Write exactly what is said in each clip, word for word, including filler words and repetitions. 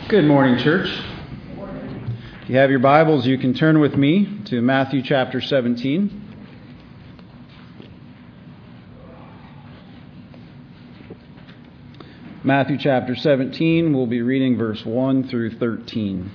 Good morning, church. If you have your Bibles, you can turn with me to Matthew chapter seventeen. Matthew chapter seventeen, we'll be reading verse one through thirteen.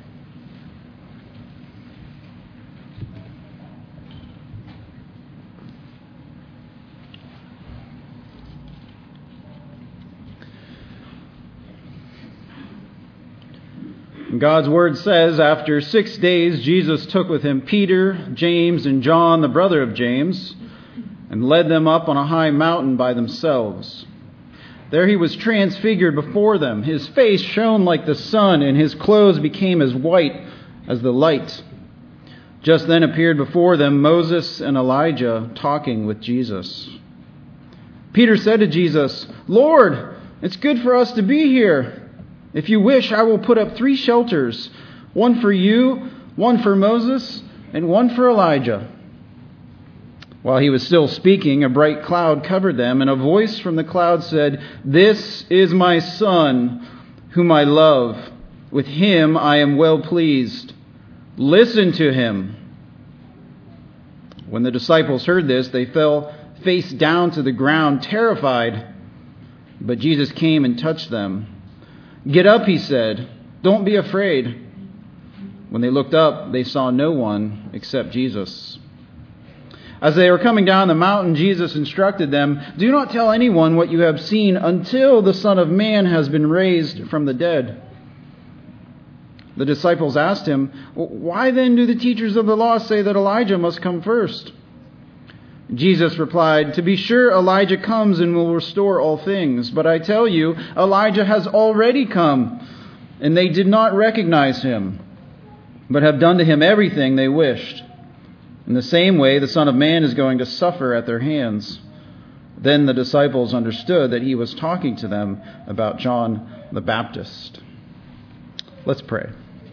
God's Word says, after six days, Jesus took with him Peter, James, and John, the brother of James, and led them up on a high mountain by themselves. There he was transfigured before them. His face shone like the sun, and his clothes became as white as the light. Just then appeared before them Moses and Elijah talking with Jesus. Peter said to Jesus, "Lord, it's good for us to be here. If you wish, I will put up three shelters, one for you, one for Moses, and one for Elijah." While he was still speaking, a bright cloud covered them, and a voice from the cloud said, "This is my Son, whom I love. With him I am well pleased. Listen to him." When the disciples heard this, they fell face down to the ground, terrified. But Jesus came and touched them. "Get up," he said. "Don't be afraid." When they looked up, they saw no one except Jesus. As they were coming down the mountain, Jesus instructed them, "Do not tell anyone what you have seen until the Son of Man has been raised from the dead." The disciples asked him, "Why then do the teachers of the law say that Elijah must come first?" Jesus replied, "To be sure, Elijah comes and will restore all things. But I tell you, Elijah has already come, and they did not recognize him, but have done to him everything they wished. In the same way, the Son of Man is going to suffer at their hands." Then the disciples understood that he was talking to them about John the Baptist. Let's pray.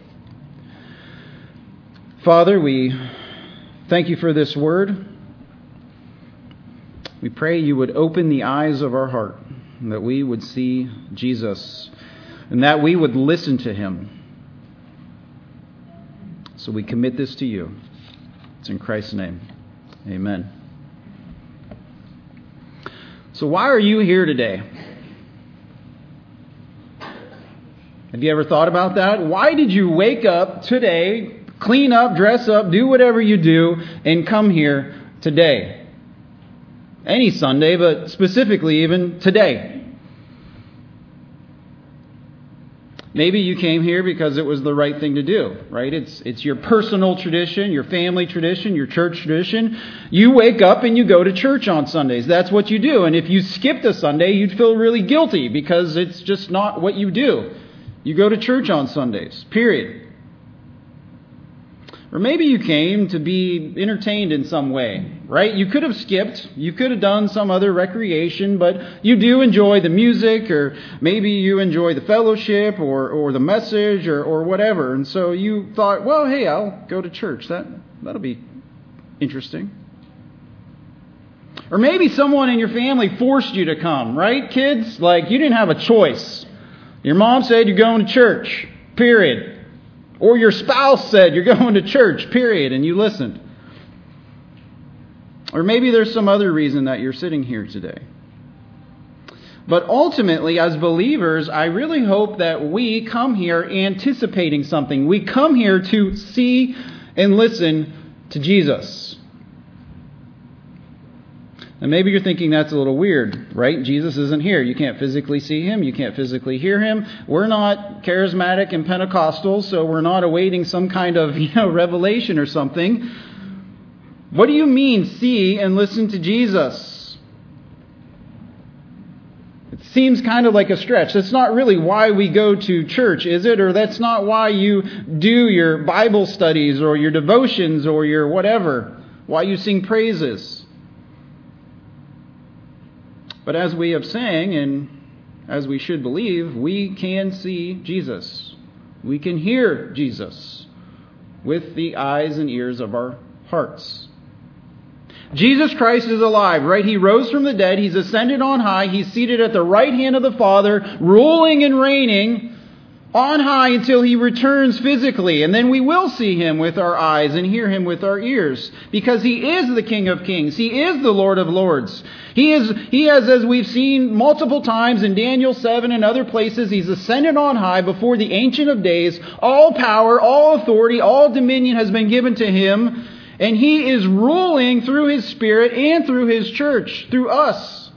Father, we thank you for this word. We pray you would open the eyes of our heart, and that we would see Jesus, and that we would listen to him. So we commit this to you. It's in Christ's name. Amen. So why are you here today? Have you ever thought about that? Why did you wake up today, clean up, dress up, do whatever you do, and come here today? Any Sunday, but specifically even today. Maybe you came here because it was the right thing to do, right? It's it's your personal tradition, your family tradition, your church tradition. You wake up and you go to church on Sundays. That's what you do. And if you skipped a Sunday, you'd feel really guilty because it's just not what you do. You go to church on Sundays, period. Or maybe you came to be entertained in some way, right? You could have skipped. You could have done some other recreation, but you do enjoy the music, or maybe you enjoy the fellowship or, or the message or, or whatever. And so you thought, well, hey, I'll go to church. That, that'll be interesting. Or maybe someone in your family forced you to come, right, kids? Like you didn't have a choice. Your mom said you're going to church, period. Or your spouse said you're going to church, period, and you listened. Or maybe there's some other reason that you're sitting here today. But ultimately, as believers, I really hope that we come here anticipating something. We come here to see and listen to Jesus. And maybe you're thinking that's a little weird, right? Jesus isn't here. You can't physically see him. You can't physically hear him. We're not charismatic and Pentecostal, so we're not awaiting some kind of, you know, revelation or something. What do you mean, see and listen to Jesus? It seems kind of like a stretch. That's not really why we go to church, is it? Or that's not why you do your Bible studies or your devotions or your whatever, why you sing praises. But as we have sang, and as we should believe, we can see Jesus. We can hear Jesus with the eyes and ears of our hearts. Jesus Christ is alive, right? He rose from the dead. He's ascended on high. He's seated at the right hand of the Father, ruling and reigning. on high until he returns physically, and then we will see him with our eyes and hear him with our ears, because he is the King of Kings. He is the Lord of Lords. He is, he has, as we've seen multiple times in Daniel seven and other places, he's ascended on high before the Ancient of Days. All power, all authority, all dominion has been given to him, and he is ruling through his Spirit and through his church, through us.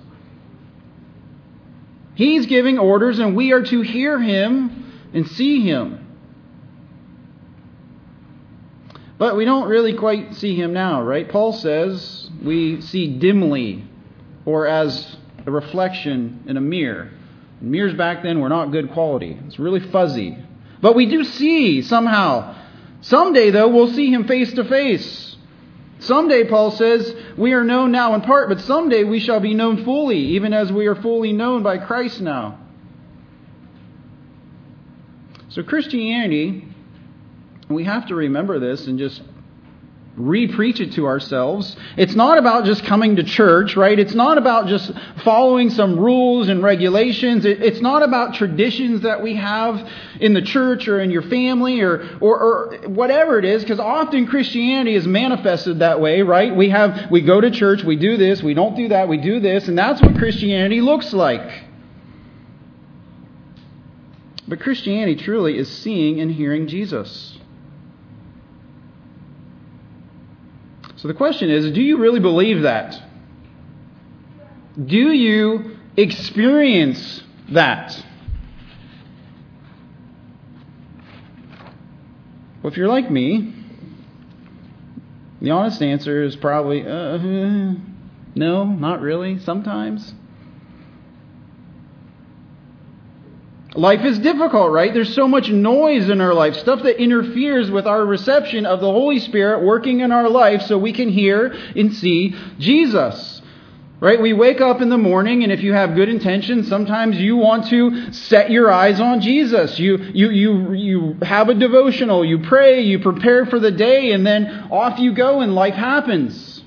He's giving orders, and we are to hear him and see him. But we don't really quite see him now, right? Paul says we see dimly, or as a reflection in a mirror. Mirrors back then were not good quality. It's really fuzzy. But we do see somehow. Someday, though, we'll see him face to face. Someday, Paul says, we are known now in part, but someday we shall be known fully, even as we are fully known by Christ now. So Christianity, we have to remember this and just re-preach it to ourselves. It's not about just coming to church, right? It's not about just following some rules and regulations. It, it's not about traditions that we have in the church or in your family or, or, or whatever it is, because often Christianity is manifested that way, right? We have, we go to church, we do this, we don't do that, we do this, and that's what Christianity looks like. But Christianity truly is seeing and hearing Jesus. So the question is, do you really believe that? Do you experience that? Well, if you're like me, the honest answer is probably, uh, no, not really, sometimes. Life is difficult, right? There's so much noise in our life, stuff that interferes with our reception of the Holy Spirit working in our life so we can hear and see Jesus. Right? We wake up in the morning, and if you have good intentions, sometimes you want to set your eyes on Jesus. You, you, you, you have a devotional, you pray, you prepare for the day, and then off you go and life happens.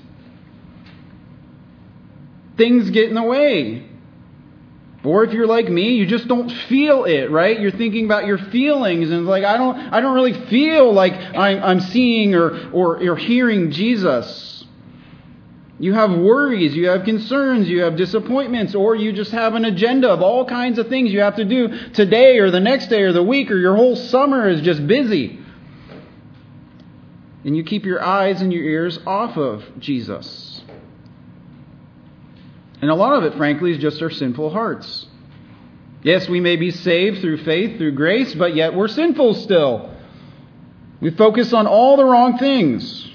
Things get in the way. Or if you're like me, you just don't feel it, right? You're thinking about your feelings, and it's like, I don't I don't really feel like I'm, I'm seeing or, or, or hearing Jesus. You have worries, you have concerns, you have disappointments, or you just have an agenda of all kinds of things you have to do today or the next day or the week, or your whole summer is just busy. And you keep your eyes and your ears off of Jesus. And a lot of it, frankly, is just our sinful hearts. Yes, we may be saved through faith, through grace, but yet we're sinful still. We focus on all the wrong things.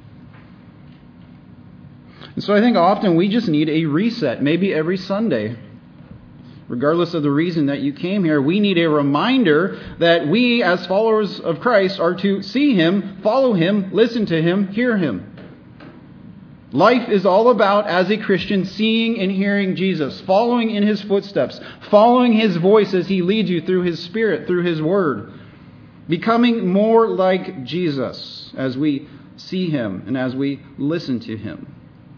And so I think often we just need a reset, maybe every Sunday. Regardless of the reason that you came here, we need a reminder that we, as followers of Christ, are to see Him, follow Him, listen to Him, hear Him. Life is all about, as a Christian, seeing and hearing Jesus, following in His footsteps, following His voice as He leads you through His Spirit, through His Word, becoming more like Jesus as we see Him and as we listen to Him.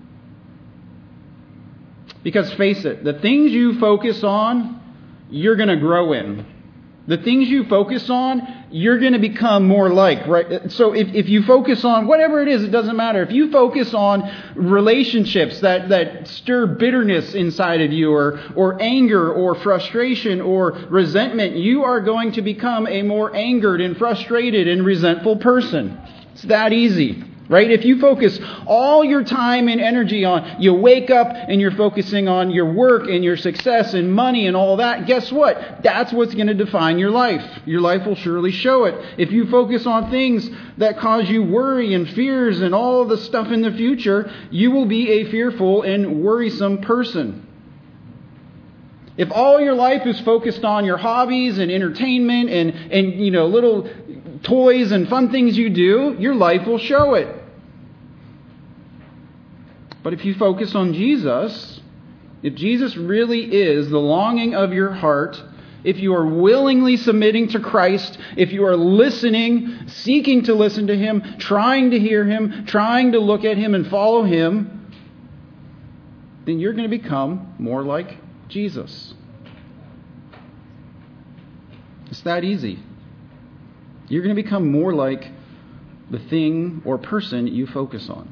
Because face it, the things you focus on, you're going to grow in. The things you focus on, you're going to become more like, right? So if, if you focus on whatever it is, it doesn't matter. If you focus on relationships that, that stir bitterness inside of you, or, or anger or frustration or resentment, you are going to become a more angered and frustrated and resentful person. It's that easy. Right? If you focus all your time and energy on, you wake up and you're focusing on your work and your success and money and all that, guess what? That's what's going to define your life. Your life will surely show it. If you focus on things that cause you worry and fears and all of the stuff in the future, you will be a fearful and worrisome person. If all your life is focused on your hobbies and entertainment and, and you know, little toys and fun things you do, your life will show it. But if you focus on Jesus, if Jesus really is the longing of your heart, if you are willingly submitting to Christ, if you are listening, seeking to listen to Him, trying to hear Him, trying to look at Him and follow Him, then you're going to become more like Jesus. It's that easy. You're going to become more like the thing or person you focus on.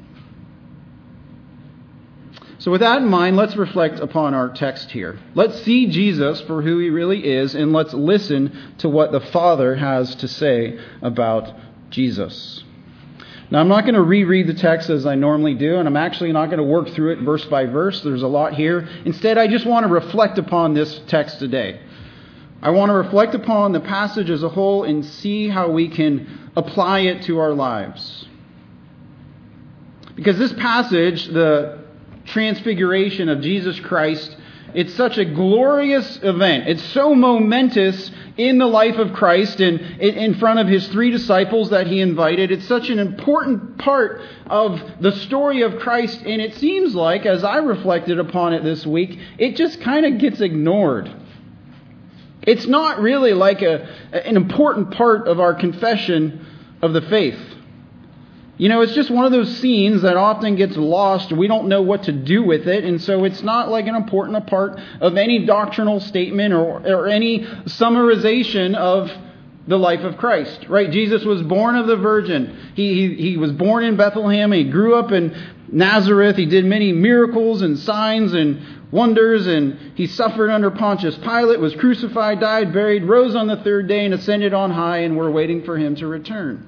So with that in mind, let's reflect upon our text here. Let's see Jesus for who he really is, and let's listen to what the Father has to say about Jesus. Now, I'm not going to reread the text as I normally do, and I'm actually not going to work through it verse by verse. There's a lot here. Instead, I just want to reflect upon this text today. I want to reflect upon the passage as a whole and see how we can apply it to our lives. Because this passage, the transfiguration of Jesus Christ, it's such a glorious event. It's so momentous in the life of Christ and in front of his three disciples that he invited. It's such an important part of the story of Christ. And it seems like, as I reflected upon it this week, it just kind of gets ignored. It's not really like a, an important part of our confession of the faith. You know, it's just one of those scenes that often gets lost. We don't know what to do with it. And so it's not like an important part of any doctrinal statement or, or any summarization of the life of Christ, right? Jesus was born of the Virgin. He, he, he was born in Bethlehem. He grew up in Nazareth. He did many miracles and signs and wonders, and he suffered under Pontius Pilate, was crucified, died, buried, rose on the third day, and ascended on high, and we're waiting for him to return.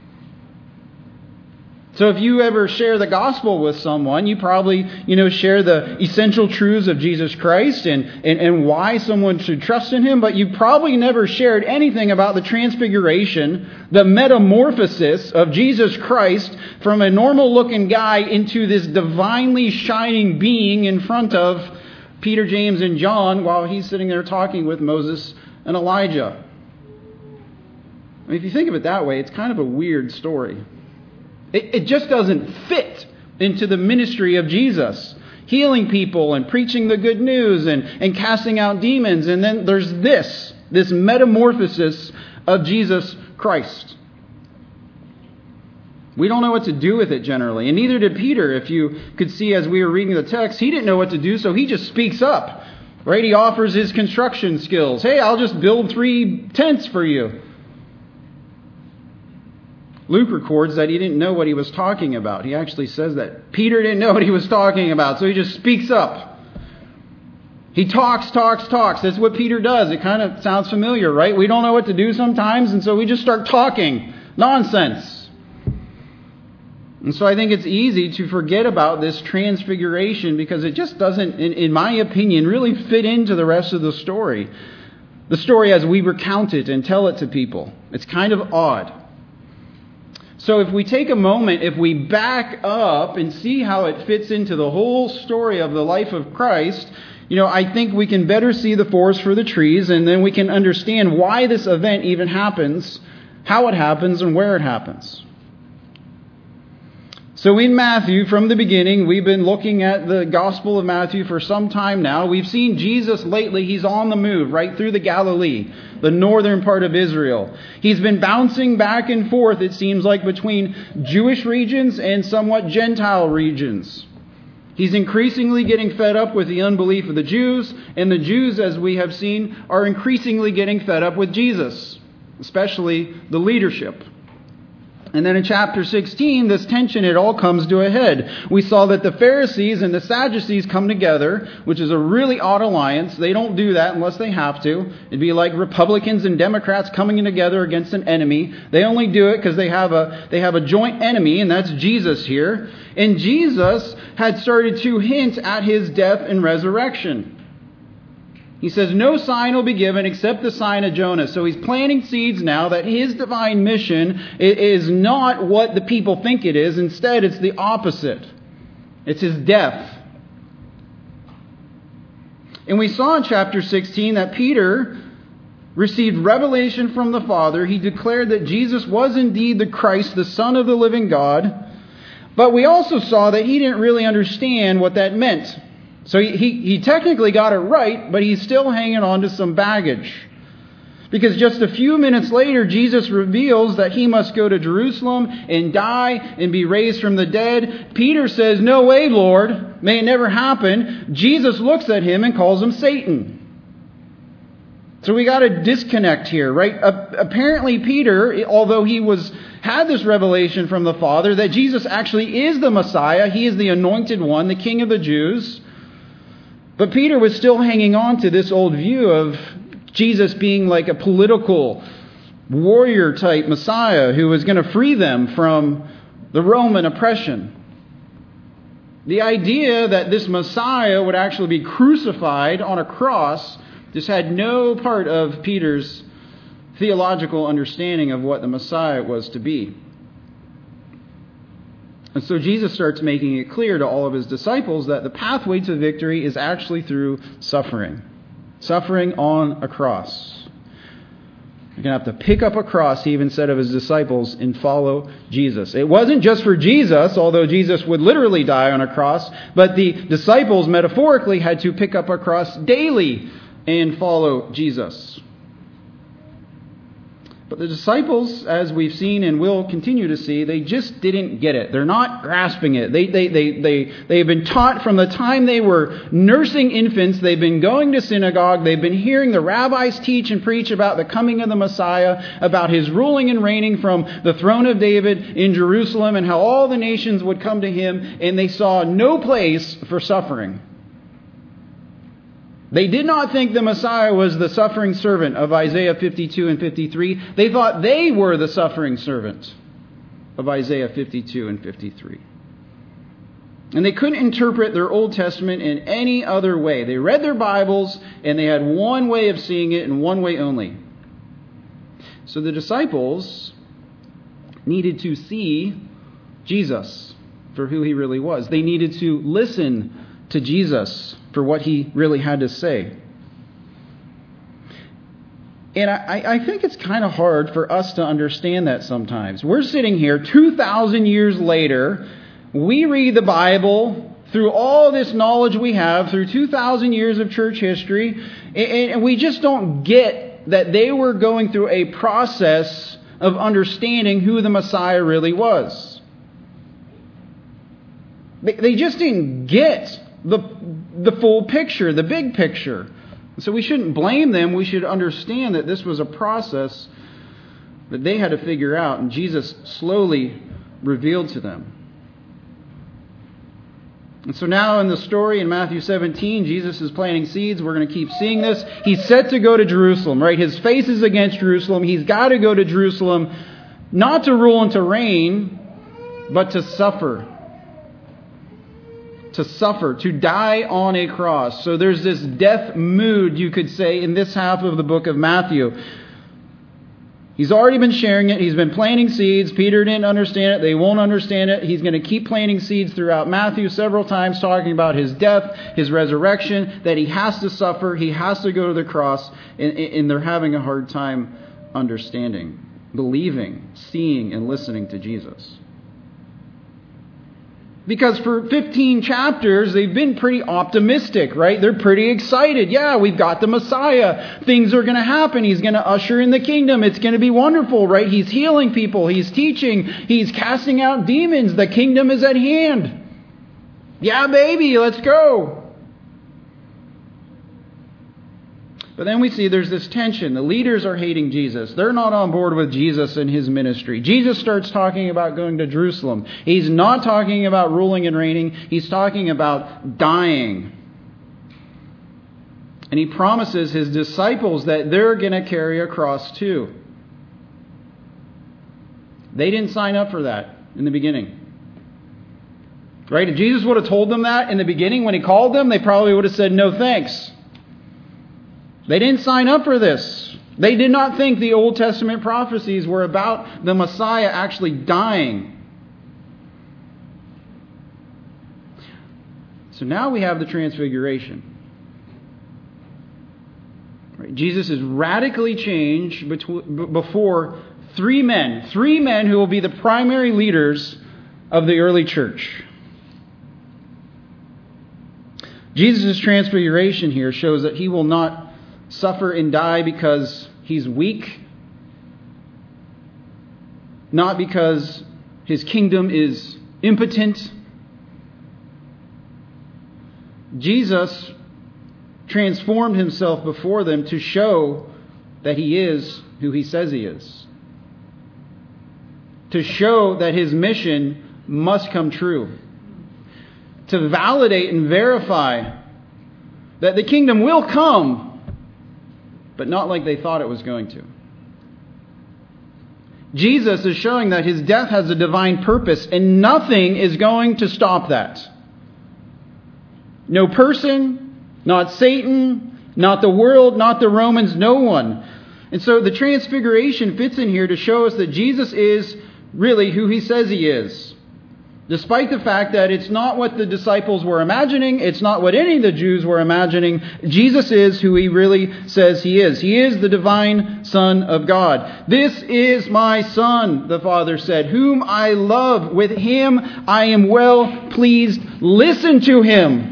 So if you ever share the gospel with someone, you probably, you know, share the essential truths of Jesus Christ and, and, and why someone should trust in him, but you probably never shared anything about the transfiguration, the metamorphosis of Jesus Christ from a normal-looking guy into this divinely shining being in front of Peter, James, and John while he's sitting there talking with Moses and Elijah. I mean, if you think of it that way, it's kind of a weird story. It, it just doesn't fit into the ministry of Jesus. Healing people and preaching the good news and, and casting out demons. And then there's this, this metamorphosis of Jesus Christ. We don't know what to do with it generally. And neither did Peter. If you could see as we were reading the text, he didn't know what to do, so he just speaks up. Right? He offers his construction skills. Hey, I'll just build three tents for you. Luke records that he didn't know what he was talking about. He actually says that Peter didn't know what he was talking about, so he just speaks up. He talks, talks, talks. That's what Peter does. It kind of sounds familiar, right? We don't know what to do sometimes, and so we just start talking nonsense. And so I think it's easy to forget about this transfiguration because it just doesn't, in, in my opinion, really fit into the rest of the story. The story as we recount it and tell it to people. It's kind of odd. So if we take a moment, if we back up and see how it fits into the whole story of the life of Christ, you know, I think we can better see the forest for the trees, and then we can understand why this event even happens, how it happens, and where it happens. So in Matthew, from the beginning, we've been looking at the Gospel of Matthew for some time now. We've seen Jesus lately. He's on the move right through the Galilee, the northern part of Israel. He's been bouncing back and forth, it seems like, between Jewish regions and somewhat Gentile regions. He's increasingly getting fed up with the unbelief of the Jews, and the Jews, as we have seen, are increasingly getting fed up with Jesus, especially the leadership. And then in chapter sixteen, this tension, it all comes to a head. We saw that the Pharisees and the Sadducees come together, which is a really odd alliance. They don't do that unless they have to. It'd be like Republicans and Democrats coming together against an enemy. They only do it because they have a they have a joint enemy, and that's Jesus here. And Jesus had started to hint at his death and resurrection. He says, no sign will be given except the sign of Jonah. So he's planting seeds now that his divine mission is not what the people think it is. Instead, it's the opposite. It's his death. And we saw in chapter sixteen that Peter received revelation from the Father. He declared that Jesus was indeed the Christ, the Son of the living God. But we also saw that he didn't really understand what that meant. So he, he, he technically got it right, but he's still hanging on to some baggage. Because just a few minutes later, Jesus reveals that he must go to Jerusalem and die and be raised from the dead. Peter says, no way, Lord. May it never happen. Jesus looks at him and calls him Satan. So we got a disconnect here, right? Uh, apparently Peter, although he was had this revelation from the Father that Jesus actually is the Messiah, he is the anointed one, the King of the Jews, but Peter was still hanging on to this old view of Jesus being like a political warrior type Messiah who was going to free them from the Roman oppression. The idea that this Messiah would actually be crucified on a cross just had no part of Peter's theological understanding of what the Messiah was to be. And so Jesus starts making it clear to all of his disciples that the pathway to victory is actually through suffering. Suffering on a cross. You're going to have to pick up a cross, he even said of his disciples, and follow Jesus. It wasn't just for Jesus, although Jesus would literally die on a cross, but the disciples metaphorically had to pick up a cross daily and follow Jesus. But the disciples, as we've seen and will continue to see, they just didn't get it. They're not grasping it. They, they, they, they, they've been taught from the time they were nursing infants. They've been going to synagogue. They've been hearing the rabbis teach and preach about the coming of the Messiah, about his ruling and reigning from the throne of David in Jerusalem, and how all the nations would come to him, and they saw no place for suffering. They did not think the Messiah was the suffering servant of Isaiah fifty-two and fifty-three. They thought they were the suffering servant of Isaiah fifty-two and fifty-three. And they couldn't interpret their Old Testament in any other way. They read their Bibles and they had one way of seeing it and one way only. So the disciples needed to see Jesus for who he really was. They needed to listen to Jesus for what he really had to say. And I, I think it's kind of hard for us to understand that sometimes. We're sitting here two thousand years later. We read the Bible through all this knowledge we have, through two thousand years of church history, and, and we just don't get that they were going through a process of understanding who the Messiah really was. They, they just didn't get the the full picture, the big picture. So we shouldn't blame them. We should understand that this was a process that they had to figure out, and Jesus slowly revealed to them. And so now in the story in Matthew seventeen, Jesus is planting seeds. We're going to keep seeing this. He's set to go to Jerusalem, right? His face is against Jerusalem. He's got to go to Jerusalem, not to rule and to reign, but to suffer. To suffer, to die on a cross. So there's this death mood, you could say, in this half of the book of Matthew. He's already been sharing it. He's been planting seeds. Peter didn't understand it. They won't understand it. He's going to keep planting seeds throughout Matthew several times, talking about his death, his resurrection, that he has to suffer, he has to go to the cross, and, and they're having a hard time understanding, believing, seeing, and listening to Jesus. Because for fifteen chapters, they've been pretty optimistic, right? They're pretty excited. Yeah, we've got the Messiah. Things are going to happen. He's going to usher in the kingdom. It's going to be wonderful, right? He's healing people. He's teaching. He's casting out demons. The kingdom is at hand. Yeah, baby, let's go. But then we see there's this tension. The leaders are hating Jesus. They're not on board with Jesus and his ministry. Jesus starts talking about going to Jerusalem. He's not talking about ruling and reigning. He's talking about dying. And he promises his disciples that they're going to carry a cross too. They didn't sign up for that in the beginning. Right? If Jesus would have told them that in the beginning when he called them, they probably would have said, no thanks. They didn't sign up for this. They did not think the Old Testament prophecies were about the Messiah actually dying. So now we have the transfiguration. Right? Jesus is radically changed between, before three men. Three men who will be the primary leaders of the early church. Jesus' transfiguration here shows that he will not suffer and die because he's weak, not because his kingdom is impotent. Jesus transformed himself before them to show that he is who he says he is. To show that his mission must come true. To validate and verify that the kingdom will come, but not like they thought it was going to. Jesus is showing that his death has a divine purpose, and nothing is going to stop that. No person, not Satan, not the world, not the Romans, no one. And so the transfiguration fits in here to show us that Jesus is really who he says he is. Despite the fact that it's not what the disciples were imagining, it's not what any of the Jews were imagining, Jesus is who he really says he is. He is the divine Son of God. This is my Son, the Father said, whom I love. With him I am well pleased. Listen to him.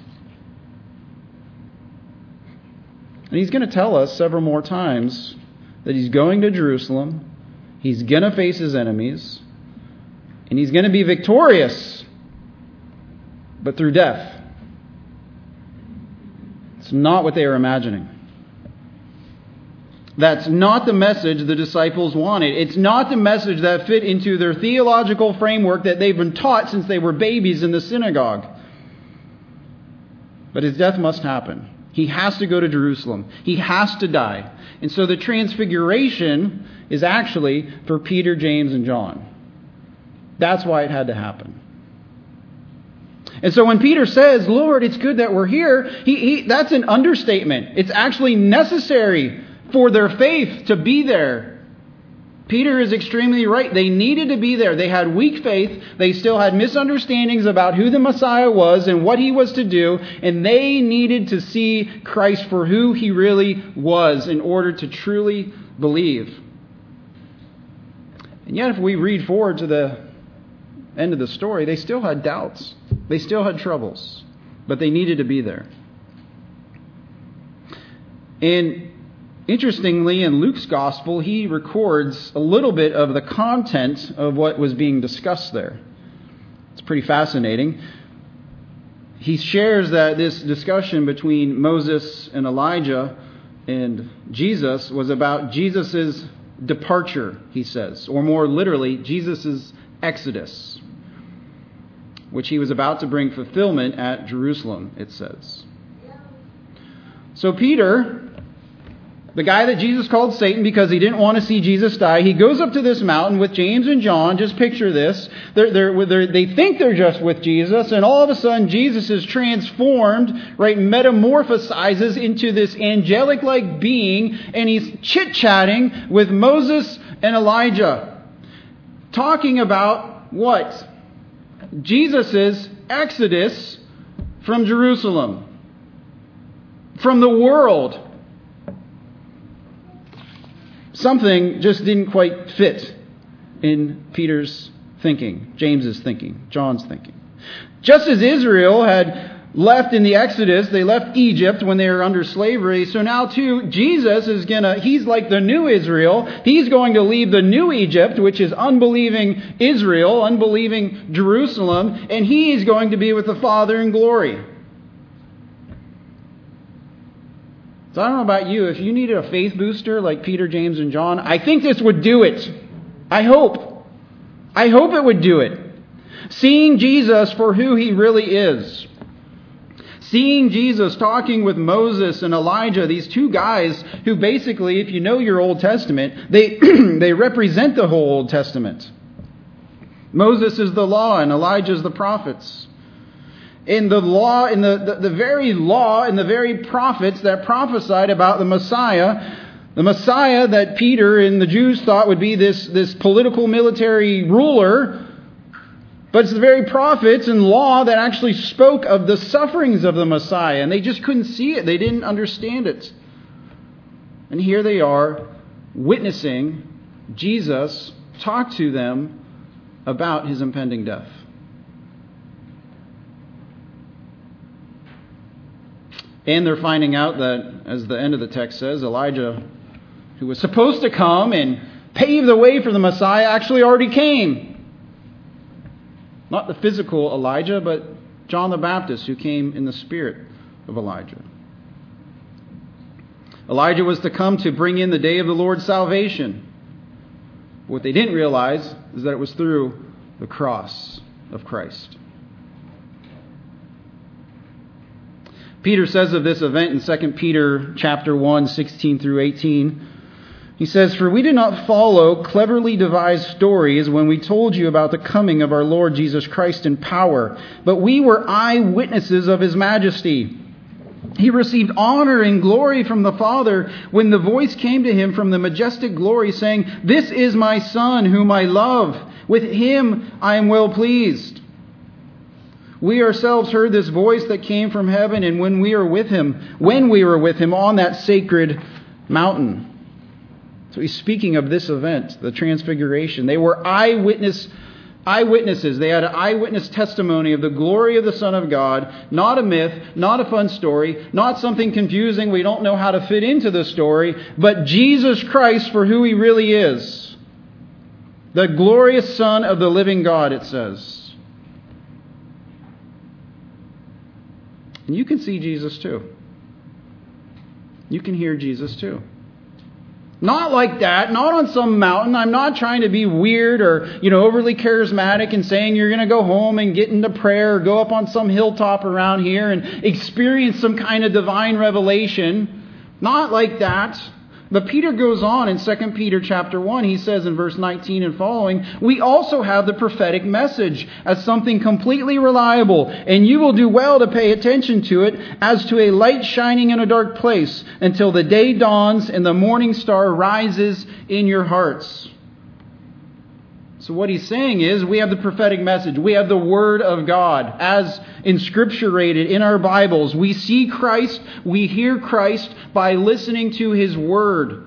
And he's going to tell us several more times that he's going to Jerusalem. He's going to face his enemies. And he's going to be victorious, but through death. It's not what they were imagining. That's not the message the disciples wanted. It's not the message that fit into their theological framework that they've been taught since they were babies in the synagogue. But his death must happen. He has to go to Jerusalem. He has to die. And so the transfiguration is actually for Peter, James, and John. That's why it had to happen. And so when Peter says, Lord, it's good that we're here, he, he, that's an understatement. It's actually necessary for their faith to be there. Peter is extremely right. They needed to be there. They had weak faith. They still had misunderstandings about who the Messiah was and what he was to do. And they needed to see Christ for who he really was in order to truly believe. And yet if we read forward to the end of the story, they still had doubts. They still had troubles. But they needed to be there. And interestingly, in Luke's gospel, he records a little bit of the content of what was being discussed there. It's pretty fascinating. He shares that this discussion between Moses and Elijah and Jesus was about Jesus' departure, he says. Or more literally, Jesus' exodus, which he was about to bring fulfillment at Jerusalem, it says. So Peter, the guy that Jesus called Satan because he didn't want to see Jesus die, he goes up to this mountain with James and John. Just picture this. They're, they're, they're, they think they're just with Jesus, and all of a sudden Jesus is transformed, right, metamorphosizes into this angelic-like being, and he's chit-chatting with Moses and Elijah, talking about what? Jesus' exodus from Jerusalem, from the world. Something just didn't quite fit in Peter's thinking, James's thinking, John's thinking. Just as Israel had left in the Exodus, they left Egypt when they were under slavery. So now too, Jesus is gonna, he's like the new Israel. He's going to leave the new Egypt, which is unbelieving Israel, unbelieving Jerusalem, and he's going to be with the Father in glory. So I don't know about you, if you needed a faith booster like Peter, James, and John, I think this would do it. I hope. I hope it would do it. Seeing Jesus for who he really is. Seeing Jesus talking with Moses and Elijah, these two guys who basically, if you know your Old Testament, they they represent the whole Old Testament. Moses is the law and Elijah is the prophets. In the law, in the, the, the very law and the very prophets that prophesied about the Messiah, the Messiah that Peter and the Jews thought would be this, this political military ruler, but it's the very prophets and law that actually spoke of the sufferings of the Messiah, and they just couldn't see it. They didn't understand it. And here they are witnessing Jesus talk to them about his impending death. And they're finding out that, as the end of the text says, Elijah, who was supposed to come and pave the way for the Messiah, actually already came. Not the physical Elijah, but John the Baptist, who came in the spirit of Elijah. Elijah was to come to bring in the day of the Lord's salvation. What they didn't realize is that it was through the cross of Christ. Peter says of this event in Second Peter chapter one, sixteen through eighteen, he says, "For we did not follow cleverly devised stories when we told you about the coming of our Lord Jesus Christ in power, but we were eyewitnesses of His majesty. He received honor and glory from the Father when the voice came to Him from the majestic glory saying, 'This is my Son whom I love. With Him I am well pleased.' We ourselves heard this voice that came from heaven, and when we were with Him, when we were with Him on that sacred mountain." So he's speaking of this event, the Transfiguration. They were eyewitness Eyewitnesses. They had an eyewitness testimony of the glory of the Son of God. Not a myth, not a fun story, not something confusing we don't know how to fit into the story, but Jesus Christ for who He really is. The glorious Son of the living God, it says. And you can see Jesus too. You can hear Jesus too. Not like that, not on some mountain. I'm not trying to be weird or, you know, overly charismatic and saying you're going to go home and get into prayer or go up on some hilltop around here and experience some kind of divine revelation. Not like that. But Peter goes on in Second Peter chapter one. He says in verse nineteen and following, "We also have the prophetic message as something completely reliable, and you will do well to pay attention to it as to a light shining in a dark place until the day dawns and the morning star rises in your hearts." So what he's saying is we have the prophetic message. We have the Word of God as inscripturated in our Bibles. We see Christ, we hear Christ by listening to His Word.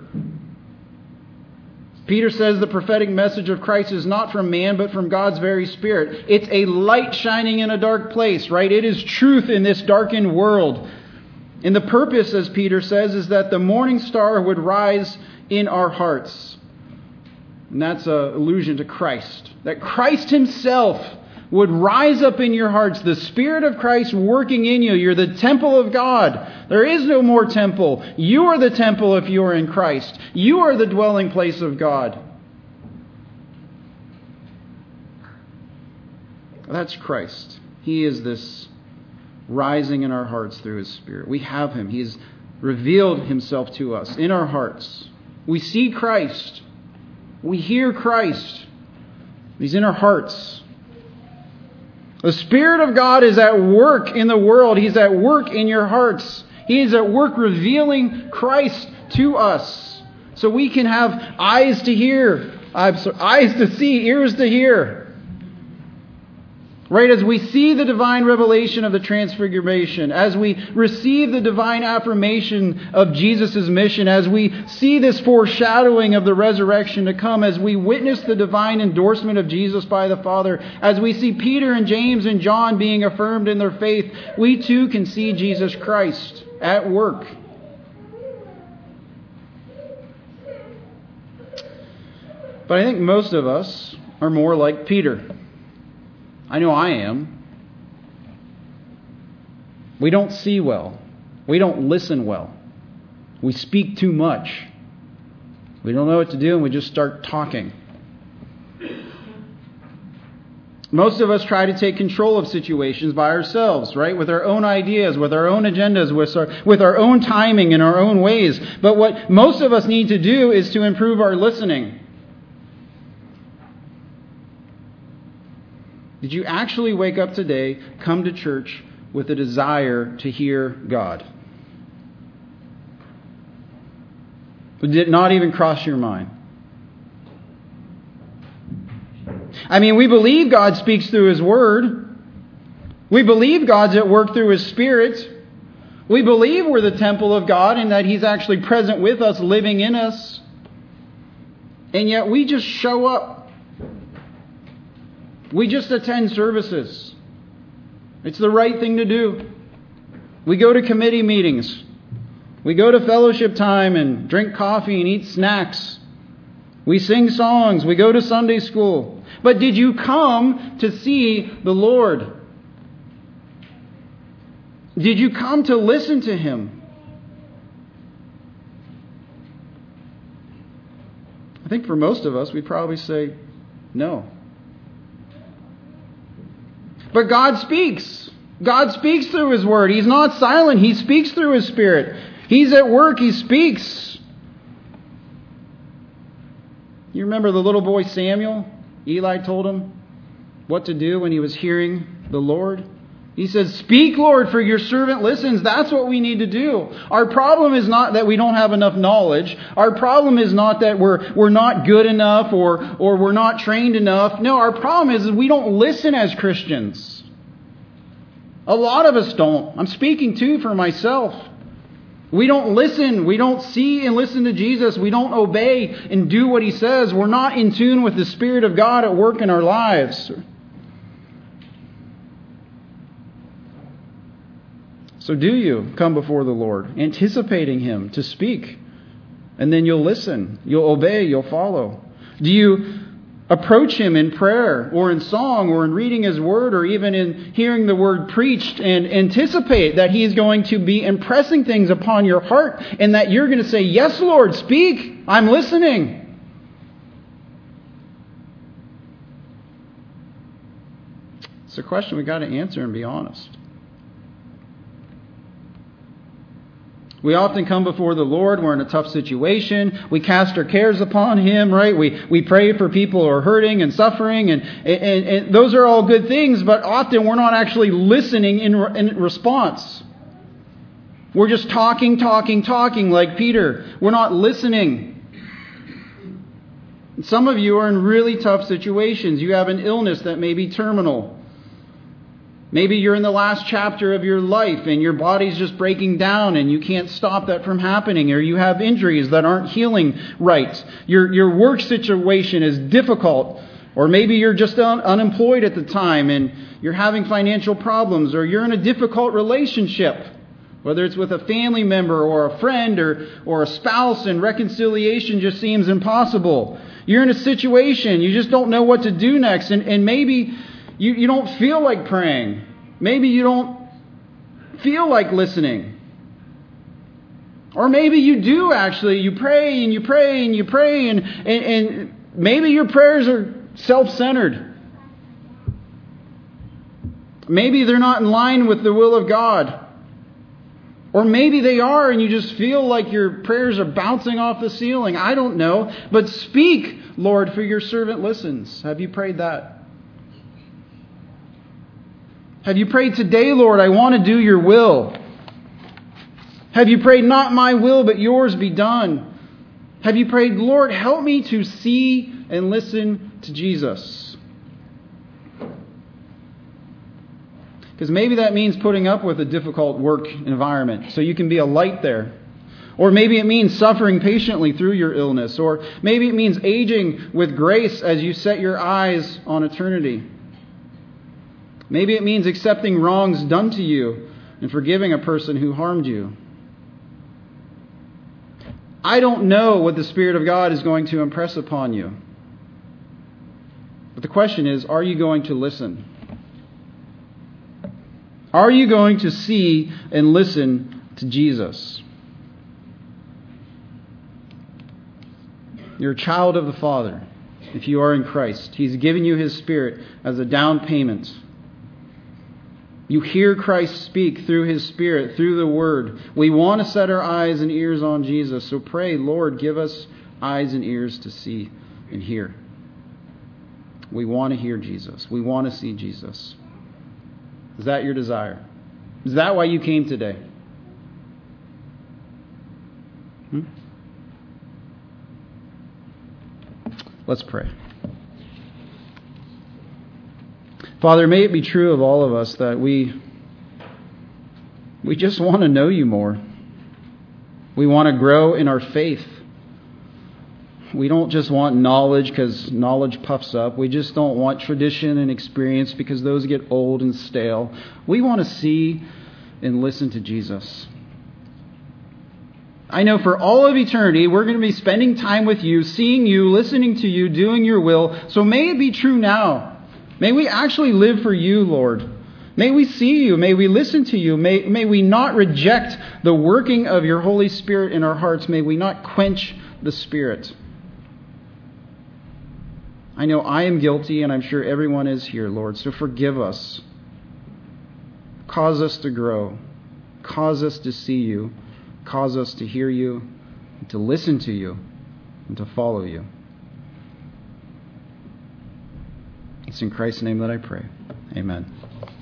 Peter says the prophetic message of Christ is not from man, but from God's very Spirit. It's a light shining in a dark place, right? It is truth in this darkened world. And the purpose, as Peter says, is that the morning star would rise in our hearts. And that's an allusion to Christ. That Christ Himself would rise up in your hearts. The Spirit of Christ working in you. You're the temple of God. There is no more temple. You are the temple if you are in Christ. You are the dwelling place of God. That's Christ. He is this rising in our hearts through His Spirit. We have Him. He has revealed Himself to us in our hearts. We see Christ. We hear Christ. He's in our hearts. The Spirit of God is at work in the world. He's at work in your hearts. He is at work revealing Christ to us. So we can have eyes to hear, eyes to see, ears to hear. Right, as we see the divine revelation of the Transfiguration, as we receive the divine affirmation of Jesus' mission, as we see this foreshadowing of the resurrection to come, as we witness the divine endorsement of Jesus by the Father, as we see Peter and James and John being affirmed in their faith, we too can see Jesus Christ at work. But I think most of us are more like Peter. I know I am. We don't see well. We don't listen well. We speak too much. We don't know what to do and we just start talking. Most of us try to take control of situations by ourselves, right? With our own ideas, with our own agendas, with our, with our own timing and our own ways. But what most of us need to do is to improve our listening. Did you actually wake up today, come to church with a desire to hear God? Did it not even cross your mind? I mean, we believe God speaks through His Word. We believe God's at work through His Spirit. We believe we're the temple of God and that He's actually present with us, living in us. And yet we just show up. We just attend services. It's the right thing to do. We go to committee meetings. We go to fellowship time and drink coffee and eat snacks. We sing songs. We go to Sunday school. But did you come to see the Lord? Did you come to listen to Him? I think for most of us, we'd probably say no. But God speaks. God speaks through His Word. He's not silent. He speaks through His Spirit. He's at work. He speaks. You remember the little boy Samuel? Eli told him what to do when he was hearing the Lord. He says, "Speak, Lord, for your servant listens." That's what we need to do. Our problem is not that we don't have enough knowledge. Our problem is not that we're we're not good enough or or we're not trained enough. No, our problem is, is we don't listen as Christians. A lot of us don't. I'm speaking too for myself. We don't listen. We don't see and listen to Jesus. We don't obey and do what He says. We're not in tune with the Spirit of God at work in our lives. So do you come before the Lord, anticipating Him to speak? And then you'll listen. You'll obey. You'll follow. Do you approach Him in prayer or in song or in reading His Word or even in hearing the Word preached and anticipate that He is going to be impressing things upon your heart and that you're going to say, "Yes, Lord, speak. I'm listening." It's a question we've got to answer and be honest. We often come before the Lord. We're in a tough situation. We cast our cares upon Him, right? We we pray for people who are hurting and suffering, and, and, and those are all good things, but often we're not actually listening in, in response. We're just talking, talking, talking like Peter. We're not listening. Some of you are in really tough situations. You have an illness that may be terminal. Maybe you're in the last chapter of your life and your body's just breaking down and you can't stop that from happening, or you have injuries that aren't healing right. Your your work situation is difficult, or maybe you're just un- unemployed at the time and you're having financial problems, or you're in a difficult relationship, whether it's with a family member or a friend or, or a spouse, and reconciliation just seems impossible. You're in a situation, you just don't know what to do next, and, and maybe You, you don't feel like praying. Maybe you don't feel like listening. Or maybe you do actually. You pray and you pray and you pray and, and, and maybe your prayers are self-centered. Maybe they're not in line with the will of God. Or maybe they are and you just feel like your prayers are bouncing off the ceiling. I don't know. But speak, Lord, for your servant listens. Have you prayed that? Have you prayed, "Today, Lord, I want to do your will"? Have you prayed, "Not my will, but yours be done"? Have you prayed, "Lord, help me to see and listen to Jesus"? Because maybe that means putting up with a difficult work environment so you can be a light there. Or maybe it means suffering patiently through your illness. Or maybe it means aging with grace as you set your eyes on eternity. Maybe it means accepting wrongs done to you and forgiving a person who harmed you. I don't know what the Spirit of God is going to impress upon you. But the question is, are you going to listen? Are you going to see and listen to Jesus? You're a child of the Father if you are in Christ. He's given you His Spirit as a down payment. You hear Christ speak through His Spirit, through the Word. We want to set our eyes and ears on Jesus. So pray, "Lord, give us eyes and ears to see and hear." We want to hear Jesus. We want to see Jesus. Is that your desire? Is that why you came today? Hmm? Let's pray. Father, may it be true of all of us that we we just want to know you more. We want to grow in our faith. We don't just want knowledge because knowledge puffs up. We just don't want tradition and experience because those get old and stale. We want to see and listen to Jesus. I know for all of eternity, we're going to be spending time with you, seeing you, listening to you, doing your will. So may it be true now. May we actually live for you, Lord. May we see you. May we listen to you. May, may we not reject the working of your Holy Spirit in our hearts. May we not quench the Spirit. I know I am guilty, and I'm sure everyone is here, Lord, so forgive us. Cause us to grow. Cause us to see you. Cause us to hear you, and to listen to you, and to follow you. It's in Christ's name that I pray. Amen.